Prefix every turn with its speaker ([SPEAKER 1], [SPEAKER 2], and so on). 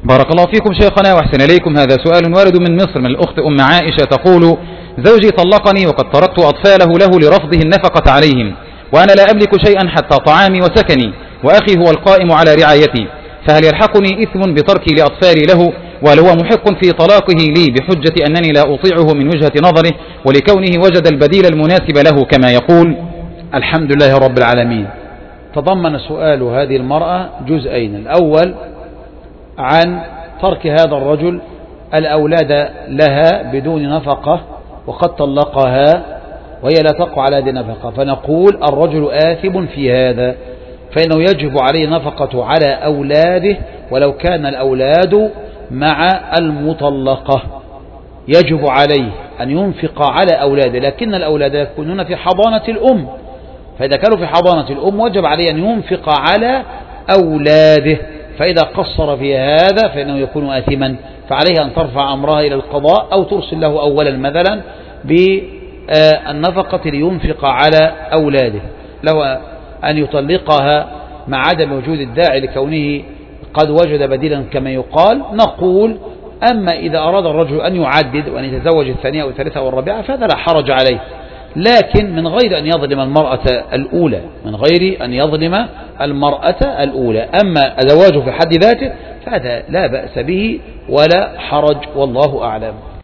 [SPEAKER 1] بارك الله فيكم شيخنا وأحسن إليكم. هذا سؤال وارد من مصر من الأخت أم عائشة تقول: زوجي طلقني وقد تركت أطفاله له لرفضه النفقة عليهم، وأنا لا أملك شيئا حتى طعامي وسكني، وأخي هو القائم على رعايتي، فهل يلحقني إثم بتركي لأطفالي له؟ وهل هو محق في طلاقه لي بحجة أنني لا أطيعه من وجهة نظره ولكونه وجد البديل المناسب له كما يقول؟
[SPEAKER 2] الحمد لله رب العالمين. تضمن سؤال هذه المرأة جزئين: الأول عن ترك هذا الرجل الأولاد لها بدون نفقة وقد طلقها وهي لا تقع على هذه النفقة، فنقول الرجل آثم في هذا، فإنه يجب عليه نفقة على أولاده ولو كان الأولاد مع المطلقة، يجب عليه أن ينفق على أولاده، لكن الأولاد يكونون في حضانة الأم، فإذا كانوا في حضانة الأم وجب عليه أن ينفق على أولاده، فإذا قصر في هذا فإنه يكون آثما، فعليه أن ترفع أمرها إلى القضاء أو ترسل له أولا مثلا بالنفقة لينفق على أولاده، لو أن يطلقها مع عدم وجود الداعي لكونه قد وجد بديلا كما يقال، نقول: أما إذا أراد الرجل أن يعدد وأن يتزوج الثانية والثالثة والرابعة فهذا لا حرج عليه، لكن من غير أن يظلم المرأة الأولى، من غير أن يظلم المرأة الأولى. أما الزواج في حد ذاته فهذا لا بأس به ولا حرج، والله أعلم.